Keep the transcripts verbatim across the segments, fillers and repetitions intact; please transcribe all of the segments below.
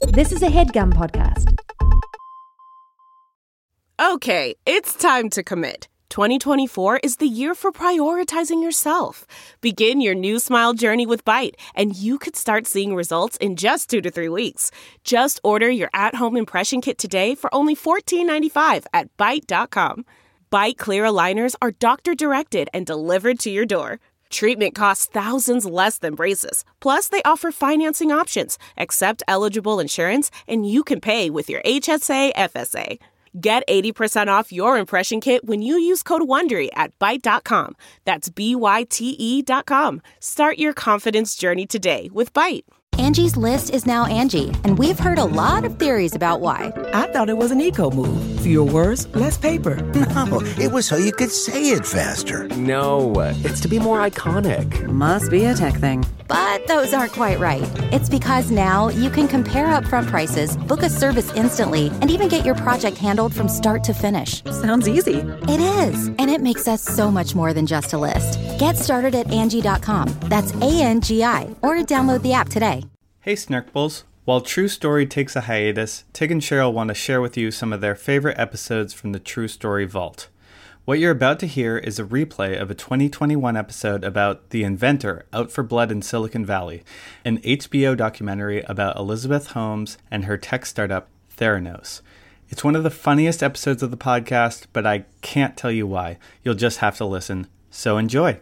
This is a HeadGum podcast. Okay, it's time to commit. twenty twenty-four is the year for prioritizing yourself. Begin your new smile journey with Byte, and you could start seeing results in just two to three weeks. Just order your at-home impression kit today for only fourteen ninety-five at byte dot com. Byte clear aligners are doctor-directed and delivered to your door. Treatment costs thousands less than braces. Plus, they offer financing options, accept eligible insurance, and you can pay with your H S A F S A. Get eighty percent off your impression kit when you use code WONDERY at byte dot com. That's B Y T E dot com. Start your confidence journey today with Byte. Angie's List is now Angie, and we've heard a lot of theories about why. I thought it was an eco move. Fewer words, less paper. No, it was so you could say it faster. No, it's to be more iconic. Must be a tech thing. But those aren't quite right. It's because now you can compare upfront prices, book a service instantly, and even get your project handled from start to finish. Sounds easy. It is, and it makes us so much more than just a list. Get started at Angie dot com. That's A N G I, or download the app today. Hey Snarkbles! While True Story takes a hiatus, Tig and Cheryl want to share with you some of their favorite episodes from the True Story Vault. What you're about to hear is a replay of a twenty twenty-one episode about The Inventor, Out for Blood in Silicon Valley, an H B O documentary about Elizabeth Holmes and her tech startup, Theranos. It's one of the funniest episodes of the podcast, but I can't tell you why. You'll just have to listen. So enjoy!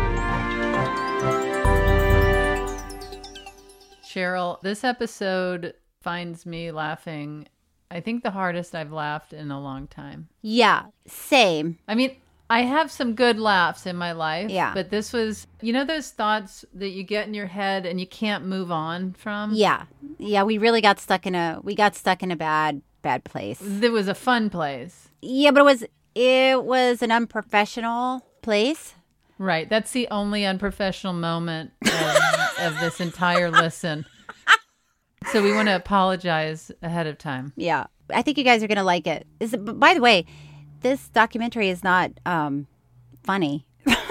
Cheryl, this episode finds me laughing, I think the hardest I've laughed in a long time. Yeah, same. I mean, I have some good laughs in my life. Yeah. But this was, you know those thoughts that you get in your head and you can't move on from? Yeah. Yeah, we really got stuck in a, we got stuck in a bad, bad place. It was a fun place. Yeah, but it was, it was an unprofessional place. Right. That's the only unprofessional moment of, of this entire listen. So we want to apologize ahead of time. Yeah. I think you guys are going to like it. Is it. By the way, this documentary is not um, funny.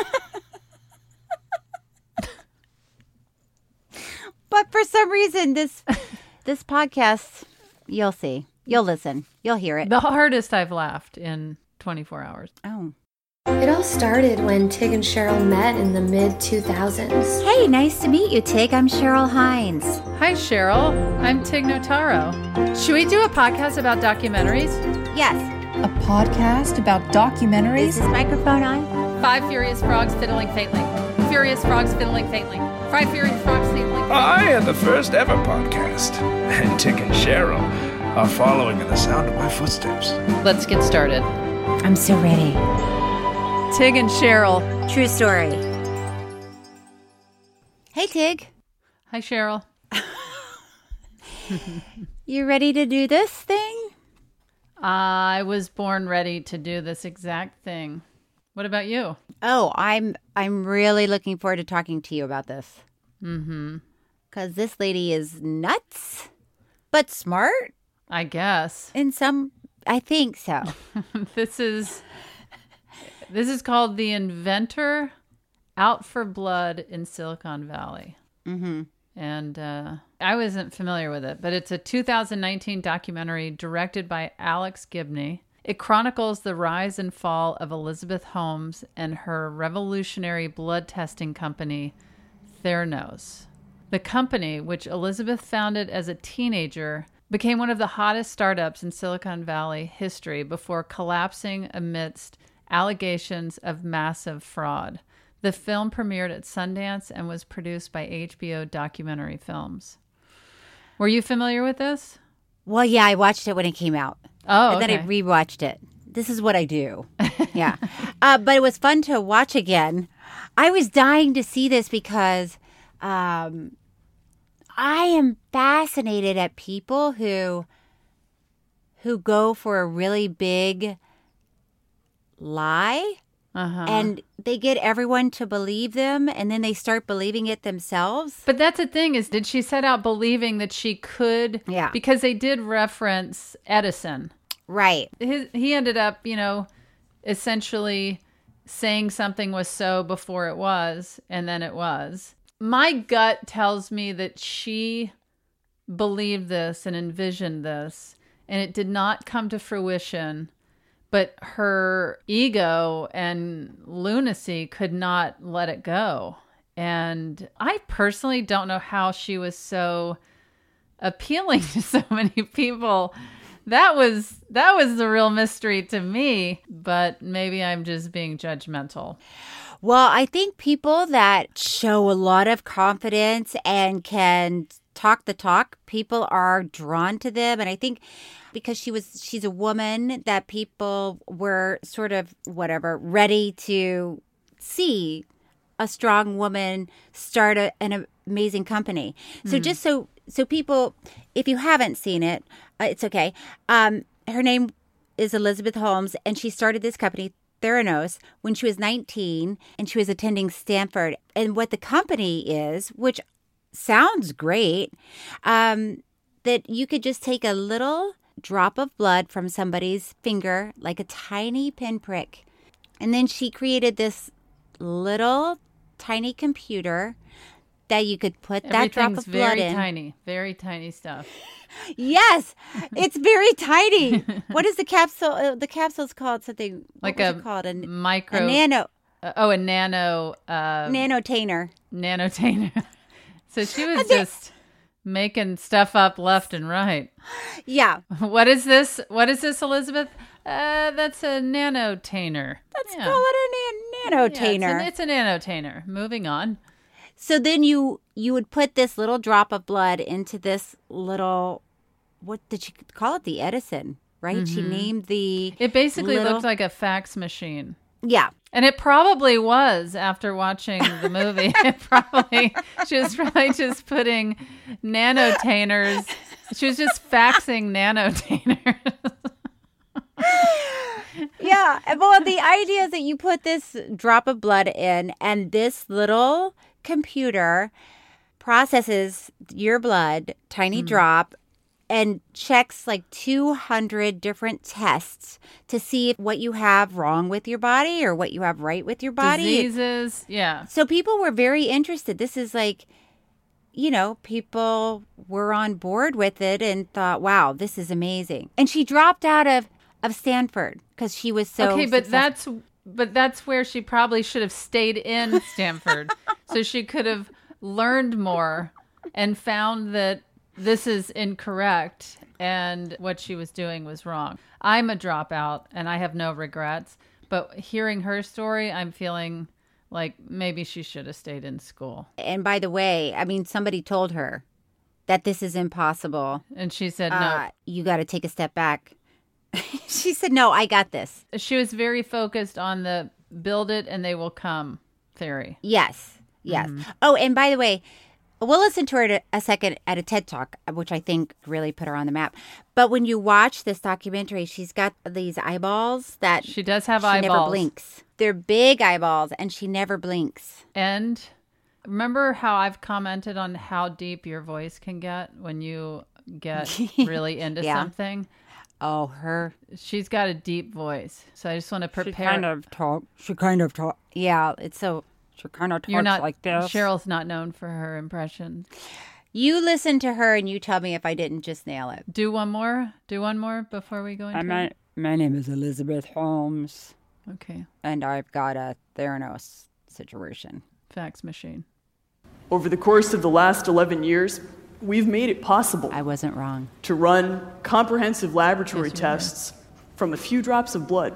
But for some reason, this this podcast, you'll see. You'll listen. You'll hear it. The hardest I've laughed in twenty-four hours. Oh. It all started when Tig and Cheryl met in the mid two thousands. Hey, nice to meet you, Tig. I'm Cheryl Hines. Hi, Cheryl. I'm Tig Notaro. Should we do a podcast about documentaries? Yes. A podcast about documentaries? Is this microphone on? Five Furious Frogs Fiddling Faintly. Furious Frogs Fiddling Faintly. Five Furious Frogs Fiddling Faintly. I am the first ever podcast, and Tig and Cheryl are following in the sound of my footsteps. Let's get started. I'm so ready. Tig and Cheryl. True story. Hey, Tig. Hi, Cheryl. You ready to do this thing? I was born ready to do this exact thing. What about you? Oh, I'm I'm really looking forward to talking to you about this. Mm-hmm. Because this lady is nuts, but smart. I guess. In some, I think so. This is... This is called The Inventor, Out for Blood in Silicon Valley. Mm-hmm. And uh, I wasn't familiar with it, but it's a two thousand nineteen documentary directed by Alex Gibney. It chronicles the rise and fall of Elizabeth Holmes and her revolutionary blood testing company, Theranos. The company, which Elizabeth founded as a teenager, became one of the hottest startups in Silicon Valley history before collapsing amidst allegations of massive fraud. The film premiered at Sundance and was produced by H B O Documentary Films. Were you familiar with this? Well, yeah, I watched it when it came out. Oh, and okay. then I rewatched it. This is what I do. Yeah. uh, but it was fun to watch again. I was dying to see this because um, I am fascinated at people who who go for a really big lie uh-huh. and they get everyone to believe them and then they start believing it themselves. But that's the thing is, did she set out believing that she could? Yeah. Because they did reference Edison. Right. His, he ended up, you know, essentially saying something was so before it was, and then it was. My gut tells me that she believed this and envisioned this, and it did not come to fruition. But her ego and lunacy could not let it go. And I personally don't know how she was so appealing to so many people. That was that was the real mystery to me, but maybe I'm just being judgmental. Well, I think people that show a lot of confidence and can talk the talk, people are drawn to them. And I think because she was, she's a woman that people were sort of, whatever, ready to see a strong woman start a, an amazing company. So mm. just so, so people, if you haven't seen it, uh, it's okay. Um, her name is Elizabeth Holmes, and she started this company, Theranos, when she was nineteen, and she was attending Stanford. And what the company is, which sounds great, um, that you could just take a little drop of blood from somebody's finger, like a tiny pinprick. And then she created this little tiny computer that you could put that drop of blood very in. Very tiny, very tiny stuff. Yes, it's very tiny. What is the capsule? Uh, the capsule's called something. Like what was a it called? A micro. A nano. Uh, oh, a nano. Uh, nanotainer. Nanotainer. So she was just making stuff up left and right. Yeah. What is this? What is this, Elizabeth? Uh, that's a nanotainer. Let's yeah. call it a nan- nanotainer. Yeah, it's, a, it's a nanotainer. Moving on. So then you you would put this little drop of blood into this little, what did she call it? The Edison, right? Mm-hmm. She named the It basically little... looked like a fax machine. Yeah. And it probably was after watching the movie. It probably, she was probably just putting nanotainers. She was just faxing nanotainers. Yeah. Well, the idea is that you put this drop of blood in, and this little computer processes your blood, tiny mm. drop, and checks like two hundred different tests to see what you have wrong with your body or what you have right with your body. Diseases, yeah. So people were very interested. This is like, you know, people were on board with it and thought, wow, this is amazing. And she dropped out of, of Stanford because she was so Okay, but successful. that's but that's where she probably should have stayed in Stanford. So she could have learned more and found that this is incorrect and what she was doing was wrong. I'm a dropout and I have no regrets. But hearing her story, I'm feeling like maybe she should have stayed in school. And by the way, I mean, somebody told her that this is impossible. And she said, no. Uh, you got to take a step back. She said, no, I got this. She was very focused on the build it and they will come theory. Yes. Yes. Mm-hmm. Oh, and by the way, we'll listen to her a second at a TED Talk, which I think really put her on the map. But when you watch this documentary, she's got these eyeballs that she does have she eyeballs. never blinks. They're big eyeballs, and she never blinks. And remember how I've commented on how deep your voice can get when you get really into yeah. something? Oh, her. She's got a deep voice. So I just want to prepare. She kind of talk. She kind of talk. Yeah, it's so... She kind of talks You're not, like this. Cheryl's not known for her impressions. You listen to her and you tell me if I didn't just nail it. Do one more. Do one more before we go into my, it. My name is Elizabeth Holmes. Okay. And I've got a Theranos situation. Fax machine. Over the course of the last eleven years, we've made it possible. I wasn't wrong. To run comprehensive laboratory yes, tests from a few drops of blood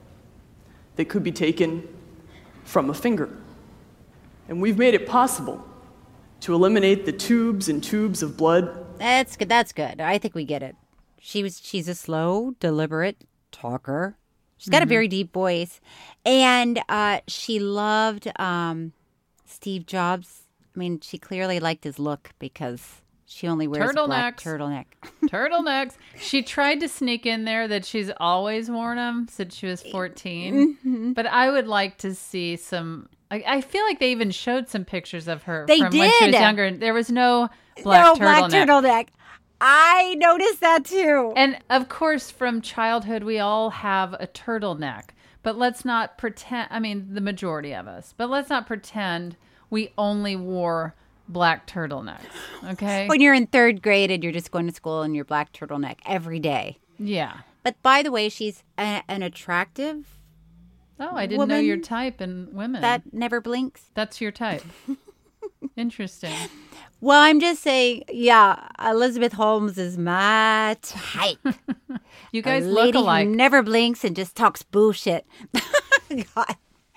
that could be taken from a finger. And we've made it possible to eliminate the tubes and tubes of blood. That's good. That's good. I think we get it. She was. She's a slow, deliberate talker. She's got mm-hmm. a very deep voice, and uh, she loved um, Steve Jobs. I mean, she clearly liked his look because she only wears turtlenecks. Black turtleneck. Turtlenecks. She tried to sneak in there that she's always worn them since she was fourteen. Mm-hmm. But I would like to see some. I, I feel like they even showed some pictures of her they from did. when she was younger. There was no black no turtleneck. black turtleneck. I noticed that too. And of course, from childhood, we all have a turtleneck. But let's not pretend. I mean, the majority of us. But let's not pretend we only wore black turtlenecks. Okay. When you're in third grade and you're just going to school in your black turtleneck every day. Yeah. But by the way, she's a, an attractive Oh, I didn't woman know your type in women. that never blinks. That's your type. Interesting. Well, I'm just saying, yeah, Elizabeth Holmes is my type. You guys a look lady alike. Who never blinks and just talks bullshit. God.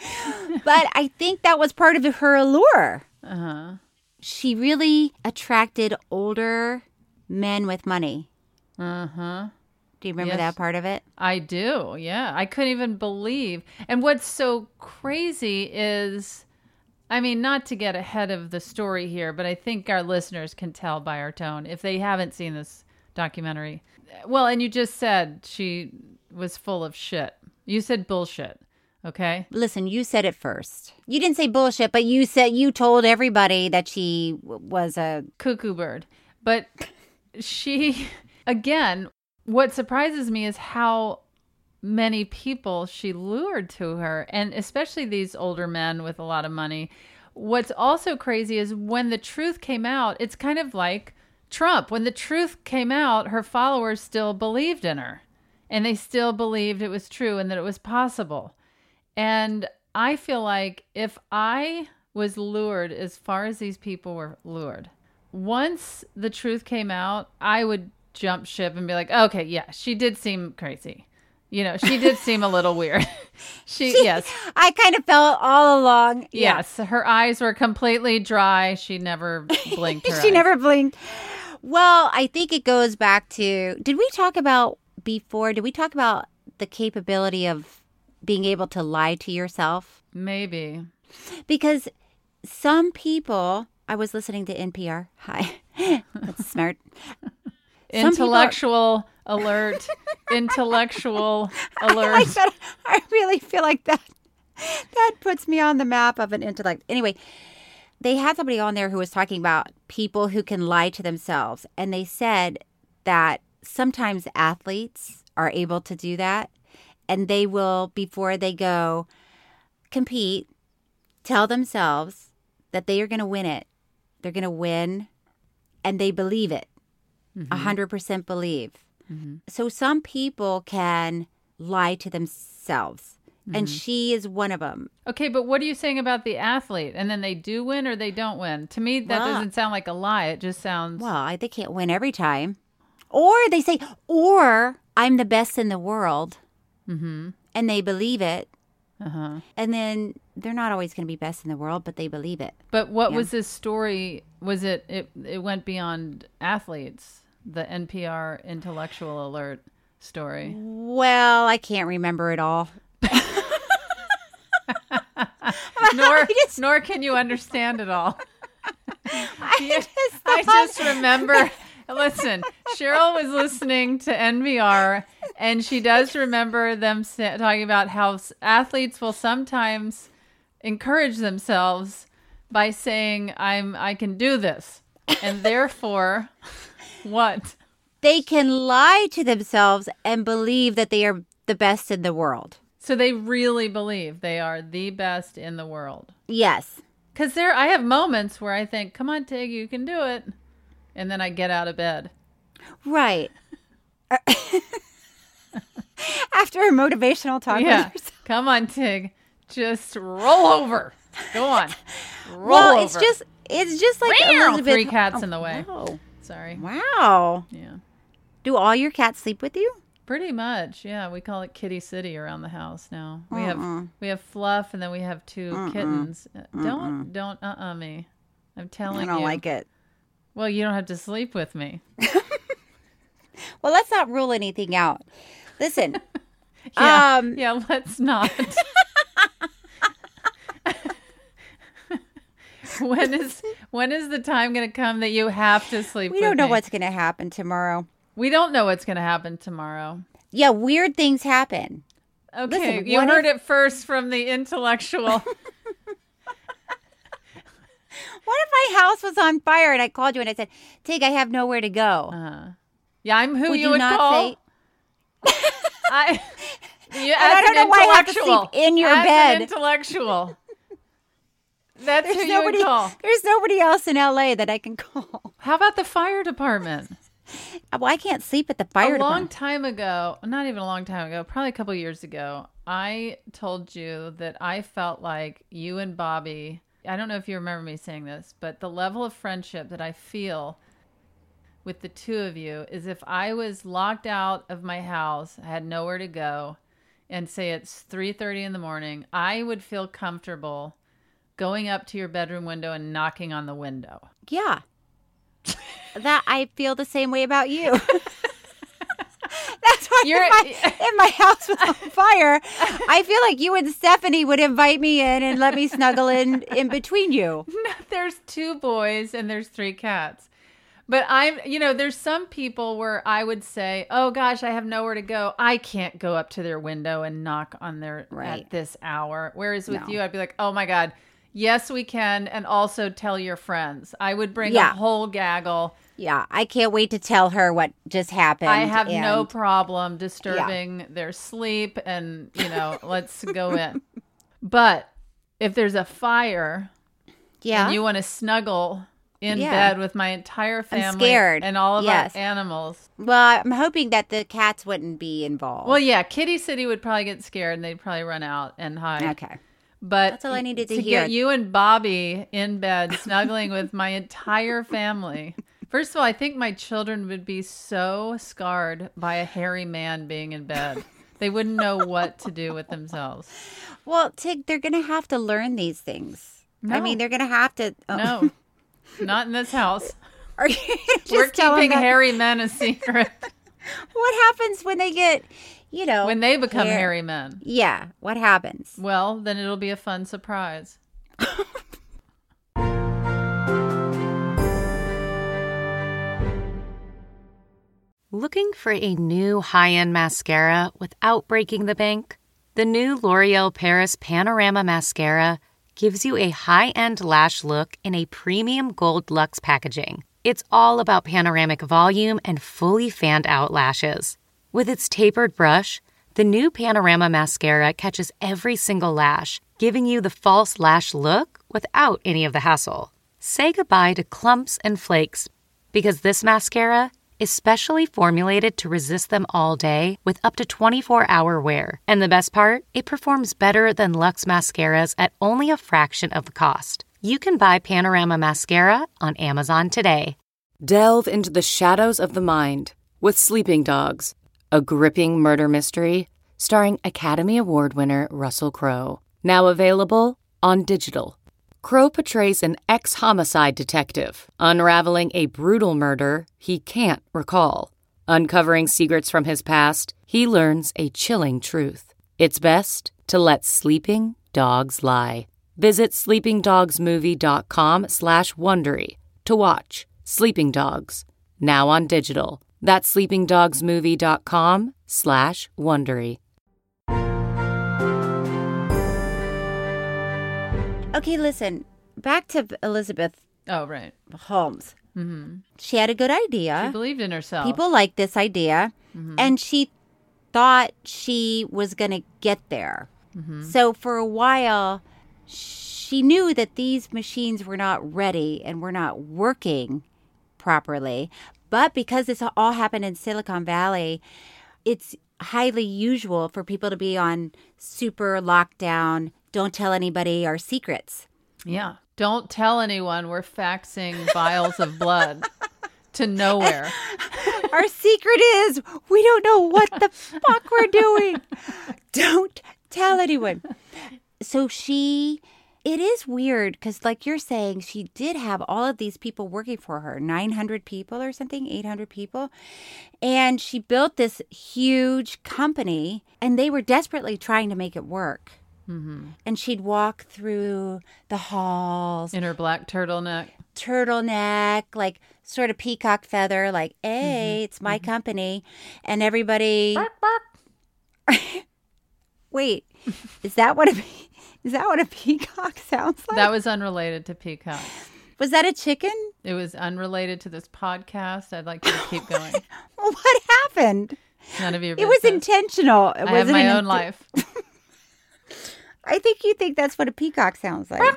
But I think that was part of her allure. Uh-huh. She really attracted older men with money. Uh-huh. Do you remember Yes. that part of it? I do, yeah. I couldn't even believe. And what's so crazy is, I mean, not to get ahead of the story here, but I think our listeners can tell by our tone if they haven't seen this documentary. Well, and you just said she was full of shit. You said bullshit, okay? Listen, you said it first. You didn't say bullshit, but you said you told everybody that she w- was a cuckoo bird. But she, again, what surprises me is how many people she lured to her, and especially these older men with a lot of money. What's also crazy is when the truth came out, it's kind of like Trump. When the truth came out, her followers still believed in her, and they still believed it was true and that it was possible. And I feel like if I was lured as far as these people were lured, once the truth came out, I would jump ship and be like, okay, yeah, she did seem crazy. You know, she did seem a little weird. she, She- yes. I kind of felt all along. yeah. Yes, her eyes were completely dry. She never blinked her she eyes. never blinked. Well, I think it goes back to, did we talk about before, did we talk about the capability of being able to lie to yourself? Maybe. Because some people, I was listening to N P R. Hi. That's smart. Some people are- Intellectual alert. Intellectual I alert. like that. I really feel like that. That puts me on the map of an intellect. Anyway, they had somebody on there who was talking about people who can lie to themselves. And they said that sometimes athletes are able to do that. And they will, before they go compete, tell themselves that they are going to win it. They're going to win. And they believe it. A hundred percent believe. Mm-hmm. So some people can lie to themselves. And Mhm. she is one of them. Okay, but what are you saying about the athlete? And then they do win or they don't win? To me, that Well- doesn't sound like a lie. It just sounds... Well, I, they can't win every time. Or they say, or I'm the best in the world. Mm-hmm. And they believe it. Uh-huh. And then they're not always going to be best in the world, but they believe it. But what Yeah. was this story? Was it, it, it went beyond athletes, the N P R intellectual alert story? Well, I can't remember it all. nor, nor can you understand it all. I You- just, I thought- just remember, listen, Cheryl was listening to N P R and she does remember them sa- talking about how s- athletes will sometimes encourage themselves by saying, I'm, I can do this. And therefore, what? They can lie to themselves and believe that they are the best in the world. So they really believe they are the best in the world. Yes. Because there, I have moments where I think, come on, Tig, you can do it. And then I get out of bed. Right. After a motivational talk Yeah. with yourself. Come on, Tig. Just roll over. Go on. Roll Well, over. it's just it's just like Meow. Elizabeth. Three cats in the way. Wow. Sorry. Wow. Yeah. Do all your cats sleep with you? Pretty much. Yeah. We call it Kitty City around the house now. We Uh-uh. have we have Fluff and then we have two Uh-uh. kittens. Uh, Uh-uh. Don't don't uh uh me. I'm telling I don't you. like it. Well, you don't have to sleep with me. Well, let's not rule anything out. Listen. Yeah. um yeah, let's not. when is when is the time going to come that you have to sleep we with don't know me? what's going to happen tomorrow. We don't know what's going to happen tomorrow. Yeah, weird things happen. Okay, Listen, you what heard if- it first from the intellectual. What if my house was on fire and I called you and I said, Tig, I have nowhere to go? Uh, yeah, I'm who Would you you would not call. say- I. You, And I as don't an know why I have to sleep intellectual, in your as bed. An intellectual. That's there's who you nobody, would call. There's nobody else in L A that I can call. How about the fire department? Well, I can't sleep at the fire a long department. time ago, not even a long time ago, probably a couple years ago, I told you that I felt like you and Bobby, I don't know if you remember me saying this, but the level of friendship that I feel with the two of you is if I was locked out of my house, I had nowhere to go, and say it's three thirty in the morning, I would feel comfortable going up to your bedroom window and knocking on the window. Yeah. That I feel the same way about you. That's why You're, if, my, if my house was on fire, I feel like you and Stephanie would invite me in and let me snuggle in in between you. No, there's two boys and there's three cats. But I'm, you know, there's some people where I would say, oh gosh, I have nowhere to go. I can't go up to their window and knock on their Right. at this hour. Whereas with No. you, I'd be like, oh my God, yes, we can. And also tell your friends. I would bring Yeah. a whole gaggle. Yeah, I can't wait to tell her what just happened. I have no and- problem disturbing their sleep and, you know, let's go in. But if there's a fire Yeah. and you want to snuggle in Yeah. bed with my entire family I'm scared. and all of Yes. our animals. Well, I'm hoping that the cats wouldn't be involved. Well, yeah, Kitty City would probably get scared and they'd probably run out and hide. Okay. But That's all I needed to to hear. get you and Bobby in bed snuggling with my entire family. First of all, I think my children would be so scarred by a hairy man being in bed. They wouldn't know what to do with themselves. Well, Tig, they're going to have to learn these things. I No. mean, they're going to have to. Oh. No, not in this house. Are you just We're tell them keeping that- hairy men a secret. What happens when they get, you know, When they become hair- hairy men. Yeah, what happens? Well, then it'll be a fun surprise. Looking for a new high-end mascara without breaking the bank? The new L'Oreal Paris Panorama Mascara gives you a high-end lash look in a premium gold luxe packaging. It's all about panoramic volume and fully fanned-out lashes. With its tapered brush, the new Panorama Mascara catches every single lash, giving you the false lash look without any of the hassle. Say goodbye to clumps and flakes, because this mascara is specially formulated to resist them all day with up to twenty-four hour wear. And the best part? It performs better than Luxe mascaras at only a fraction of the cost. You can buy Panorama Mascara on Amazon today. Delve into the shadows of the mind with Sleeping Dogs, a gripping murder mystery starring Academy Award winner Russell Crowe. Now available on digital. Crowe portrays an ex-homicide detective unraveling a brutal murder he can't recall. Uncovering secrets from his past, he learns a chilling truth. It's best to let sleeping dogs lie. Visit sleepingdogsmovie.com slash Wondery to watch Sleeping Dogs, now on digital. That's sleepingdogsmovie.com slash Wondery. Okay, listen, back to Elizabeth Oh, right. Holmes. Mm-hmm. She had a good idea. She believed in herself. People liked this idea, Mhm. and she thought she was going to get there. Mhm. So for a while, she knew that these machines were not ready and were not working properly. But because this all happened in Silicon Valley, it's highly usual for people to be on super lockdown, don't tell anybody our secrets. Yeah. Don't tell anyone we're faxing vials of blood to nowhere. Our secret is we don't know what the fuck we're doing. Don't tell anyone. So she, it is weird because like you're saying, she did have all of these people working for her, nine hundred people or something, eight hundred people. And she built this huge company and they were desperately trying to make it work. Mm-hmm. And she'd walk through the halls. In her black turtleneck. Turtleneck, like sort of peacock feather, like, hey, Mm-hmm. it's my mm-hmm. company. And everybody... Bark, bark. Wait, is that what a is that what a peacock sounds like? That was unrelated to peacock. Was that a chicken? It was unrelated to this podcast. I'd like you to keep going. What happened? None of your It business. was intentional. It I have wasn't my an own int- life. I think you think that's what a peacock sounds like. Bark, bark.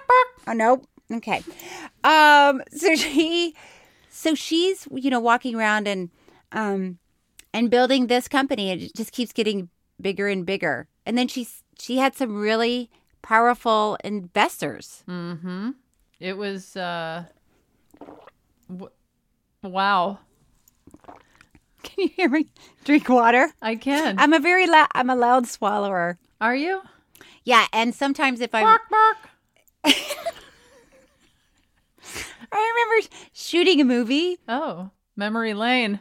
Oh, nope. Okay. Um, so she, so she's, you know, walking around and, um, and building this company. It just keeps getting bigger and bigger. And then she's, she had some really powerful investors. Mm-hmm. It was, uh, w- wow. Can you hear me drink water? I can. I'm a very loud, I'm a loud swallower. Are you? Yeah. And sometimes if I'm, bark, bark. I remember shooting a movie. Oh, memory lane.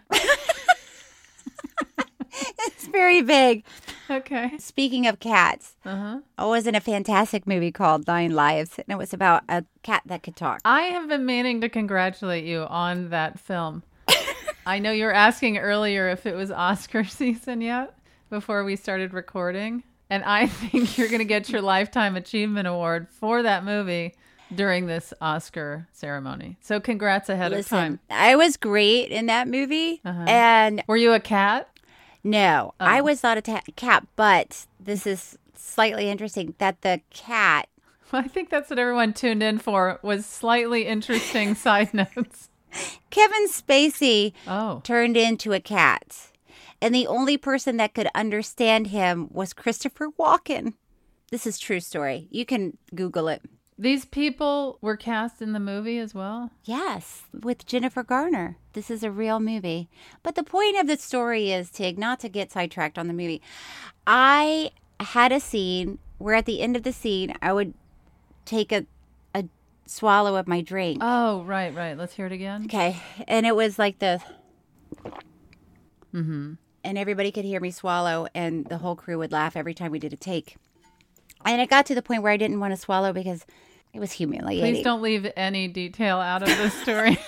It's very big. Okay. Speaking of cats, uh-huh. I was in a fantastic movie called Nine Lives, and it was about a cat that could talk. I have been meaning to congratulate you on that film. I know you were asking earlier if it was Oscar season yet before we started recording. And I think you're going to get your Lifetime Achievement Award for that movie during this Oscar ceremony. So congrats ahead Listen, of time. I was great in that movie. Uh-huh. And were you a cat? No, Oh. I was not a ta- cat, but this is slightly interesting that the cat... Well, I think that's what everyone tuned in for, was slightly interesting side notes. Kevin Spacey oh. turned into a cat. And the only person that could understand him was Christopher Walken. This is true story. You can Google it. These people were cast in the movie as well? Yes, with Jennifer Garner. This is a real movie. But the point of the story is, Tig, not to get sidetracked on the movie. I had a scene where at the end of the scene, I would take a, a swallow of my drink. Oh, right, right. Let's hear it again. Okay. And it was like the... Mm-hmm. And everybody could hear me swallow, and the whole crew would laugh every time we did a take. And it got to the point where I didn't want to swallow because it was humiliating. Please don't leave any detail out of this story.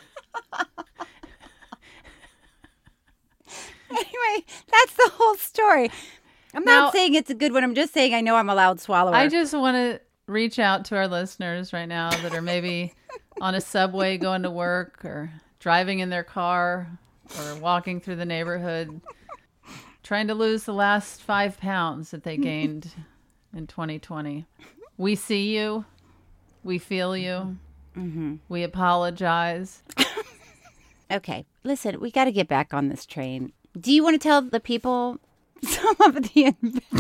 Anyway, that's the whole story. I'm Now, not saying it's a good one. I'm just saying I know I'm a loud swallower. I just want to reach out to our listeners right now that are maybe on a subway going to work or driving in their car or walking through the neighborhood trying to lose the last five pounds that they gained in twenty twenty. We see you. We feel you. Mm-hmm. We apologize. Okay, listen, we got to get back on this train. Do you want to tell the people some of the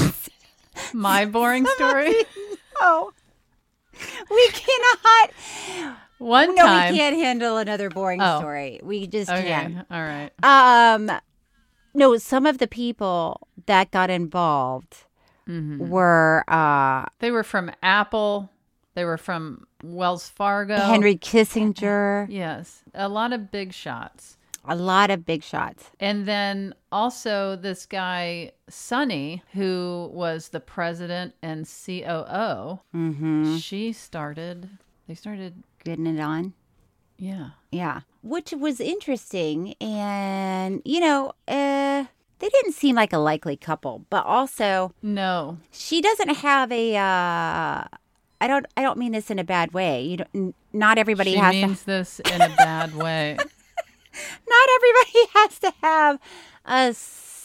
My boring story? No. We cannot. One no, time. we can't handle another boring Oh. story. We just Okay, can't. all right. Um, no, some of the people that got involved Mhm. were uh, They were from Apple. They were from Wells Fargo. Henry Kissinger. Yes. A lot of big shots. A lot of big shots. And then also this guy, Sonny, who was the president and C O O, Mm-hmm. she started, they started getting it on. Yeah. Yeah. Which was interesting. And, you know, uh, they didn't seem like a likely couple, but also no, she doesn't have a, uh, I don't, I don't mean this in a bad way. You don't, not everybody she has means to, this in a bad way. not everybody has to have a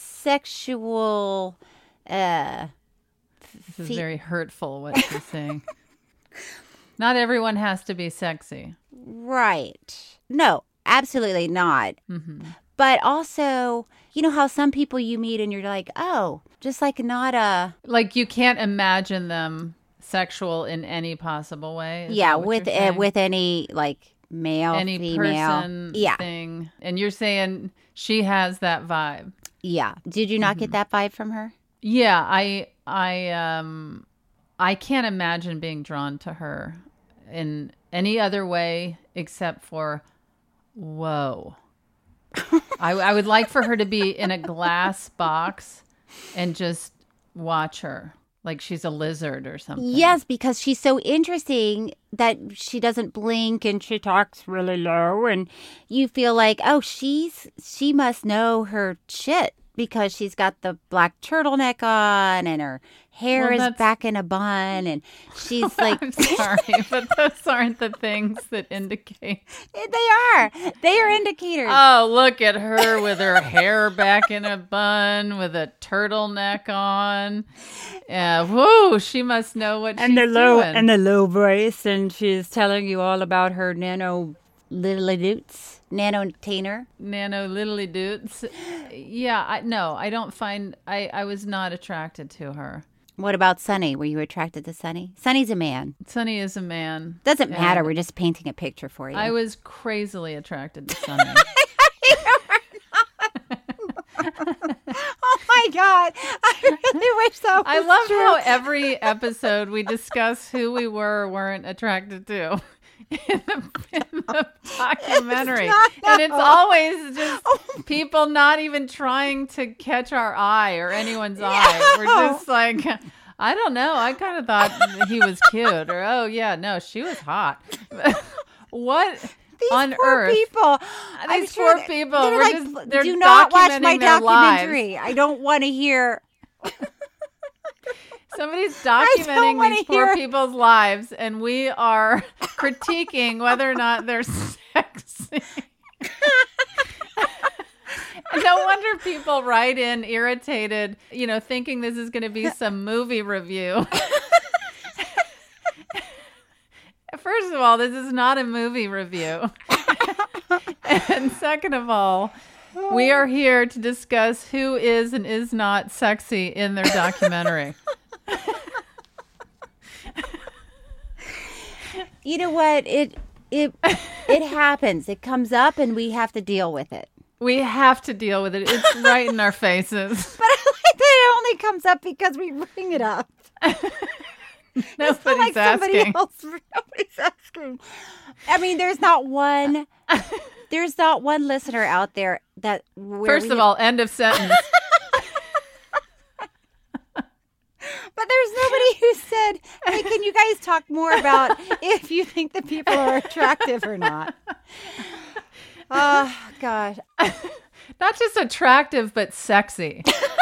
sexual, uh, This is fe- very hurtful what she's saying. Not everyone has to be sexy. right. No, absolutely not. Mm-hmm. But also, you know how some people you meet and you're like, oh, just like not a... Like you can't imagine them sexual in any possible way. Is yeah, that what with you're uh, saying? with any like male, any female. person yeah. thing. And you're saying she has that vibe. Yeah. Did you not Mm-hmm. get that vibe from her? Yeah, I I um I can't imagine being drawn to her in any other way except for whoa. I, I would like for her to be in a glass box and just watch her like she's a lizard or something. Yes, because she's so interesting that she doesn't blink and she talks really low and you feel like, oh, she's she must know her shit because she's got the black turtleneck on and her hair Well, is that's- back in a bun and she's like I'm sorry, but those aren't the things that indicate. They are. They are indicators. Oh, look at her with her hair back in a bun with a turtleneck on. Yeah, whoa, she must know what and she's the low doing. and the low voice, and she's telling you all about her nano little doots, nano tainer. Nano littly dudes. Yeah, I no, I don't find I I was not attracted to her. What about Sonny? Were you attracted to Sonny? Sonny's a man. Sonny is a man. Doesn't matter. And We're just painting a picture for you. I was crazily attracted to Sonny. Oh my God. I really wish that was I love true. how every episode we discuss who we were or weren't attracted to in the, in the documentary. It's not, And it's no. always just people not even trying to catch our eye or anyone's eye. We're just like, I don't know. I kind of thought he was cute. Or, oh, yeah, no, she was hot. What? These on poor earth. people. I'm These sure poor they- people. They're We're like, just, they're do not watch documenting my their lives. documentary. I don't want to hear. Somebody's don't documenting wanna these poor hear- people's lives, and we are critiquing whether or not they're sexy. No wonder people write in irritated, you know, thinking this is going to be some movie review. First of all, this is not a movie review. And second of all, we are here to discuss who is and is not sexy in their documentary. You know what? It it it happens. It comes up, and we have to deal with it. We have to deal with it. It's right in our faces. But I like that it only comes up because we bring it up. Nobody's It's not like somebody asking. else. Nobody's asking. I mean, there's not one. There's not one listener out there that. Where First we of all, end of sentence. But there's nobody who said, "Hey, can you guys talk more about if you think the people are attractive or not?" Oh gosh, Not just attractive, but sexy.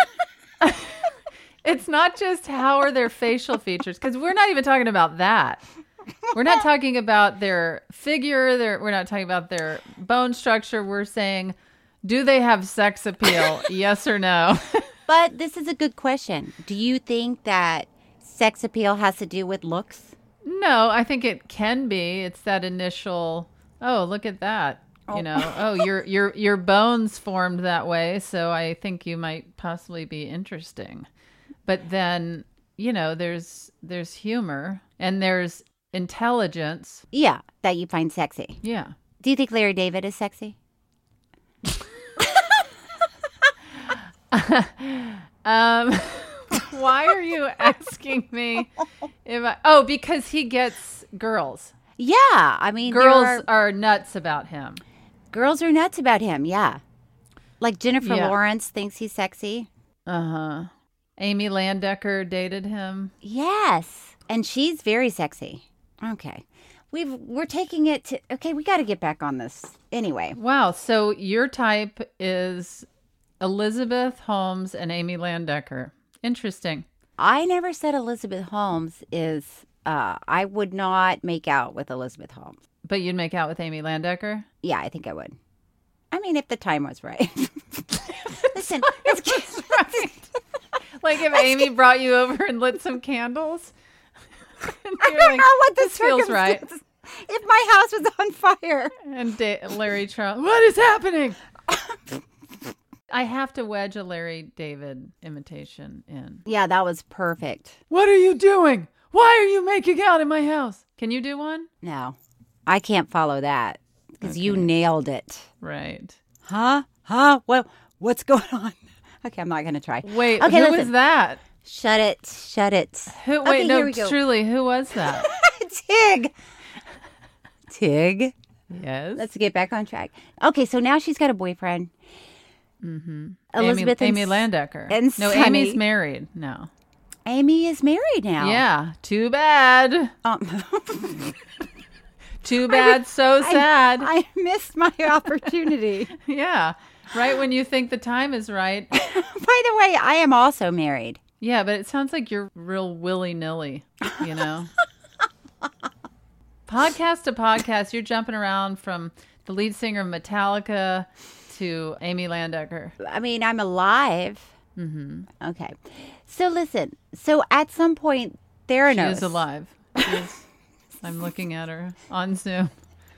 It's not just how are their facial features, because we're not even talking about that. We're not talking about their figure. Their, we're not talking about their bone structure. We're saying, do they have sex appeal? Yes or no? but this is a good question. Do you think that sex appeal has to do with looks? No, I think it can be. It's that initial, oh, look at that. You know, oh, your your your bones formed that way, so I think you might possibly be interesting. But then, you know, there's there's humor and there's intelligence. Yeah, that you find sexy. Yeah. Do you think Larry David is sexy? um, why are you asking me if I? Oh, because he gets girls. Yeah, I mean, there Girls are, are nuts about him. girls are nuts about him. Yeah, like Jennifer Yeah. Lawrence thinks he's sexy. Uh huh. Amy Landecker dated him. Yes, and she's very sexy. Okay, we've we're taking it to. Okay, we got to get back on this anyway. Wow. So your type is Elizabeth Holmes and Amy Landecker. Interesting. I never said Elizabeth Holmes is. Uh, I would not make out with Elizabeth Holmes. But you'd make out with Amy Landecker? Yeah, I think I would. I mean, if the time was right. Listen, let's get right. Like if Amy brought you over and lit some candles. And I you're don't like, know what the this feels right. circumstances- If my house was on fire. And da- Larry Charles, what is happening? I have to wedge a Larry David imitation in. Yeah, that was perfect. What are you doing? Why are you making out in my house? Can you do one? No, I can't follow that because you nailed it. Right. Huh? Huh? What? What's going on? Okay, I'm not going to try. Wait, okay, who listen. was that? Shut it. Shut it. Who? Wait, Okay, here no, we go. truly, who was that? Tig. Tig. Yes. Let's get back on track. Okay, so now she's got a boyfriend. Mm-hmm. Elizabeth Amy, and, Amy Landecker. and no, Sonny. Amy's married. No. Amy is married now. Yeah. Too bad. Um, Too bad, so sad. I, I missed my opportunity. Yeah. Right when you think the time is right. By the way, I am also married. Yeah, but it sounds like you're real willy-nilly, you know? Podcast to podcast, you're jumping around from the lead singer of Metallica to Amy Landecker. I mean, I'm alive. Mm-hmm. Okay. So listen, so at some point, Theranos... She is alive. She is, I'm looking at her on Zoom.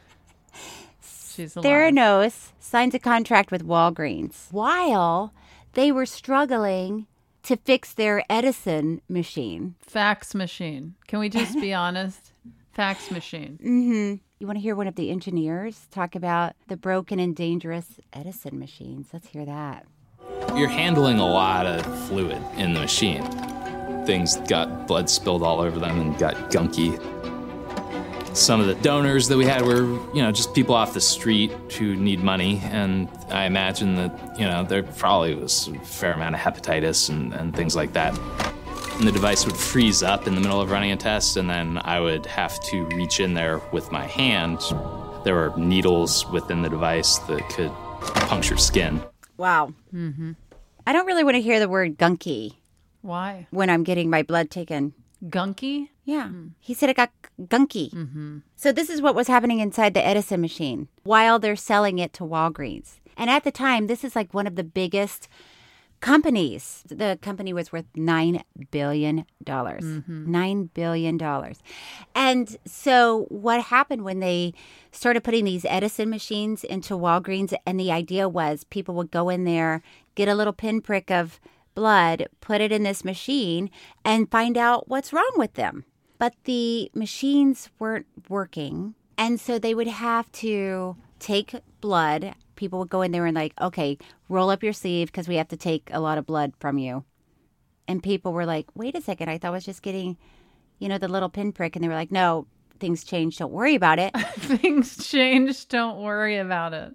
She's alive. Theranos signs a contract with Walgreens while they were struggling to fix their Edison machine. Fax machine. Can we just be honest? Fax machine. Mm-hmm. You want to hear one of the engineers talk about the broken and dangerous Edison machines? Let's hear that. You're handling a lot of fluid in the machine. Things got blood spilled all over them and got gunky. Some of the donors that we had were, you know, just people off the street who need money. And I imagine that, you know, there probably was a fair amount of hepatitis and, and things like that. And the device would freeze up in the middle of running a test, and then I would have to reach in there with my hand. There were needles within the device that could puncture skin. Wow. Mm-hmm. I don't really want to hear the word gunky. Why? When I'm getting my blood taken. Gunky? Yeah. Mm. He said it got gunky. Mm-hmm. So this is what was happening inside the Edison machine while they're selling it to Walgreens. And at the time, this is like one of the biggest companies. The company was worth nine billion dollars. Mm-hmm. nine billion dollars. And so what happened when they started putting these Edison machines into Walgreens, and the idea was people would go in there, get a little pinprick of blood, put it in this machine, and find out what's wrong with them. But the machines weren't working, and so they would have to take blood. People would go in there and like, okay, roll up your sleeve because we have to take a lot of blood from you. And people were like, wait a second, I thought I was just getting, you know, the little pinprick. And they were like, no, things changed. Don't worry about it. Things changed. Don't worry about it.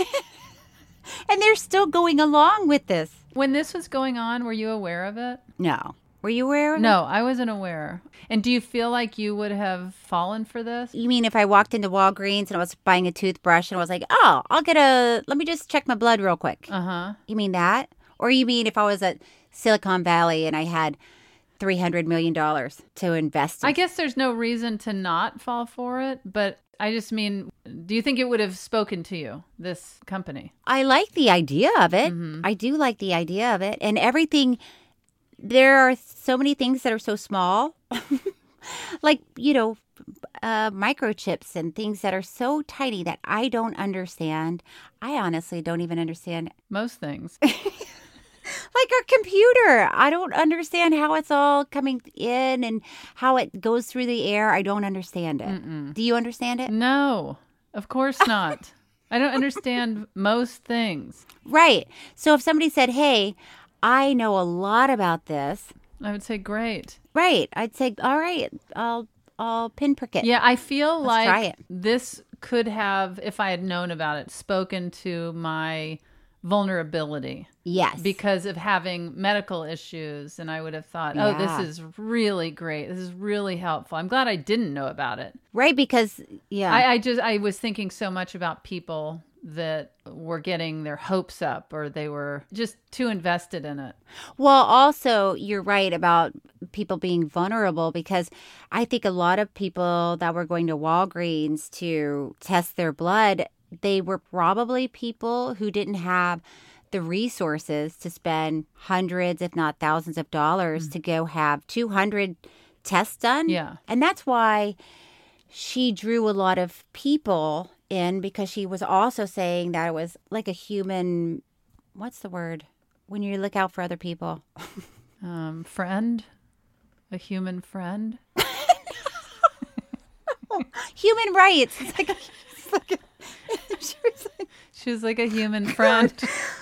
And they're still going along with this. When this was going on, were you aware of it? No. Were you aware of no, it? No, I wasn't aware. And do you feel like you would have fallen for this? You mean if I walked into Walgreens and I was buying a toothbrush and I was like, oh, I'll get a, let me just check my blood real quick. Uh-huh. You mean that? Or you mean if I was at Silicon Valley and I had three hundred million dollars to invest in? I guess there's no reason to not fall for it, but I just mean, do you think it would have spoken to you, this company? I like the idea of it. Mm-hmm. I do like the idea of it. And everything, there are so many things that are so small, like, you know, uh, microchips and things that are so tiny that I don't understand. I honestly don't even understand most things. Like our computer. I don't understand how it's all coming in and how it goes through the air. I don't understand it. Mm-mm. Do you understand it? No, of course not. I don't understand most things. Right. So if somebody said, hey, I know a lot about this. I would say, great. Right. I'd say, all right, I'll, I'll pinprick it. Yeah, I feel Let's like try it. This could have, if I had known about it, spoken to my vulnerability. Yes. Because of having medical issues. And I would have thought, oh, Yeah. this is really great. This is really helpful. I'm glad I didn't know about it. Right. Because, yeah. I, I just, I was thinking so much about people that were getting their hopes up or they were just too invested in it. Well, also, you're right about people being vulnerable because I think a lot of people that were going to Walgreens to test their blood, they were probably people who didn't have the resources to spend hundreds, if not thousands of dollars mm. to go have two hundred tests done. Yeah. And that's why she drew a lot of people in because she was also saying that it was like a human, what's the word? When you look out for other people. Um, friend? A human friend? Human rights. It's like, it's like a, she was like, she was like a human friend.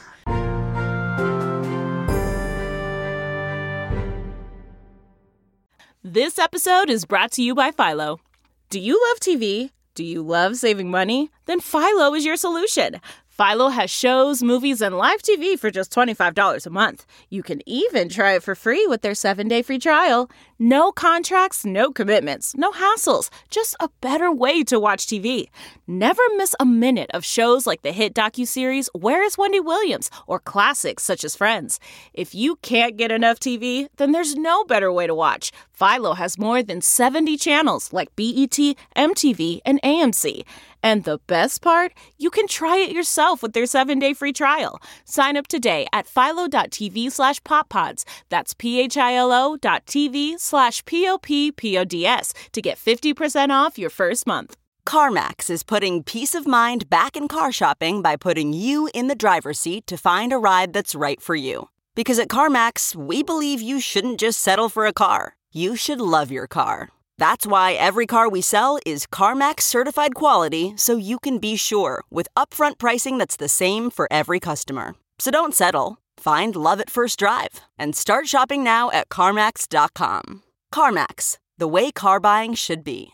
This episode is brought to you by Philo. Do you love T V? Do you love saving money? Then Philo is your solution. Philo has shows, movies, and live T V for just twenty-five dollars a month. You can even try it for free with their seven-day free trial. No contracts, no commitments, no hassles. Just a better way to watch T V. Never miss a minute of shows like the hit docuseries Where is Wendy Williams? Or classics such as Friends. If you can't get enough T V, then there's no better way to watch. Philo has more than seventy channels like B E T, M T V, and A M C. And the best part? You can try it yourself with their seven-day free trial. Sign up today at philo.tv slash poppods. That's P-H-I-L-O dot TV slash P-O-P-P-O-D-S to get fifty percent off your first month. CarMax is putting peace of mind back in car shopping by putting you in the driver's seat to find a ride that's right for you. Because at CarMax, we believe you shouldn't just settle for a car. You should love your car. That's why every car we sell is CarMax certified quality, so you can be sure with upfront pricing that's the same for every customer. So don't settle. Find love at first drive and start shopping now at CarMax dot com. CarMax, the way car buying should be.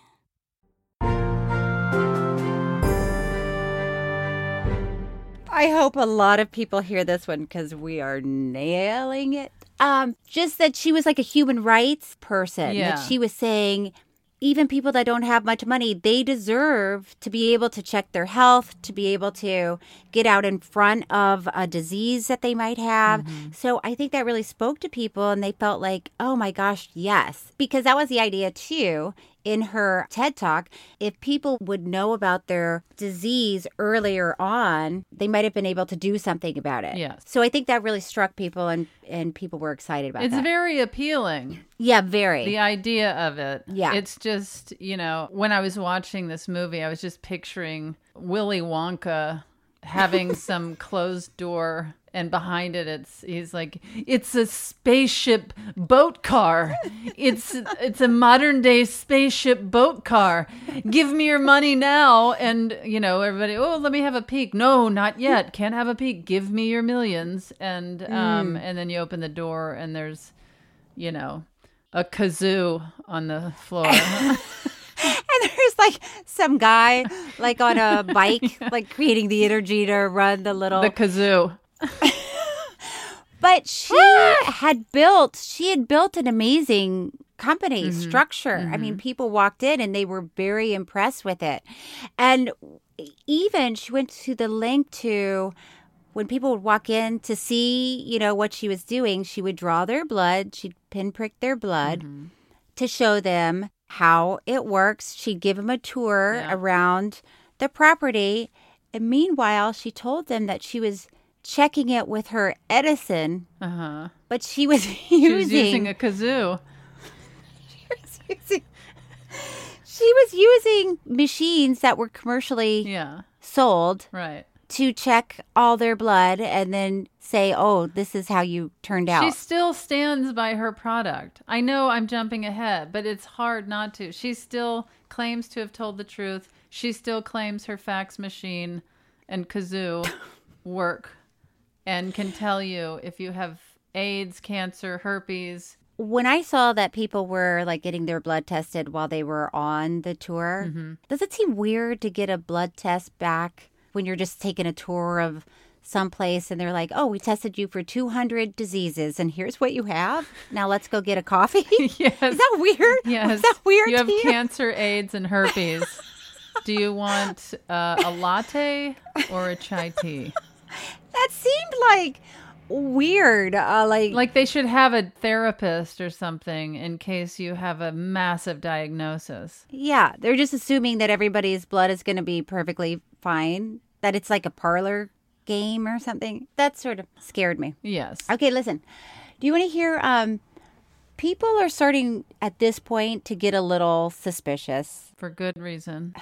I hope a lot of people hear this one because we are nailing it. Um, just that she was like a human rights person. Yeah. That she was saying even people that don't have much money, they deserve to be able to check their health, to be able to get out in front of a disease that they might have. Mm-hmm. So I think that really spoke to people and they felt like, oh my gosh, yes. Because that was the idea too. In her TED Talk, if people would know about their disease earlier on, they might have been able to do something about it. Yes. So I think that really struck people and, and people were excited about it's that. It's very appealing. Yeah, very. The idea of it. Yeah. It's just, you know, when I was watching this movie, I was just picturing Willy Wonka having some closed door. And behind it, it's he's like, it's a spaceship boat car. It's it's a modern day spaceship boat car. Give me your money now. And, you know, everybody, oh, let me have a peek. No, not yet. Can't have a peek. Give me your millions. And um, Mm. and then you open the door and there's, you know, a kazoo on the floor. And there's like some guy like on a bike, like creating the energy to run the little... The kazoo. But she had built, she had built an amazing company Mm-hmm. structure. Mm-hmm. I mean, people walked in and they were very impressed with it. And even she went to the length to, when people would walk in to see, you know, what she was doing, she would draw their blood, she'd pinprick their blood Mm-hmm. to show them how it works. She'd give them a tour Yeah. around the property. And meanwhile, she told them that she was checking it with her Edison, Uh-huh. but she was using, She was using a kazoo. she was using she was using machines that were commercially Yeah. sold Right. to check all their blood and then say, oh, this is how you turned out. She still stands by her product. I know I'm jumping ahead, but it's hard not to. She still claims to have told the truth. She still claims her fax machine and kazoo work and can tell you if you have AIDS, cancer, herpes. When I saw that people were like getting their blood tested while they were on the tour, Mhm. does it seem weird to get a blood test back when you're just taking a tour of someplace and they're like, oh, we tested you for two hundred diseases and here's what you have. Now let's go get a coffee. Yes. Is that weird? Yes. Is that weird You have to you? cancer, AIDS, and herpes. Do you want uh, a latte or a chai tea? That seemed like weird. Uh, like, Like they should have a therapist or something in case you have a massive diagnosis. yeah, they're just assuming that everybody's blood is going to be perfectly fine, that it's like a parlor game or something. That sort of scared me. Yes. Okay, listen. Do you want to hear? Um, people are starting at this point to get a little suspicious. For good reason.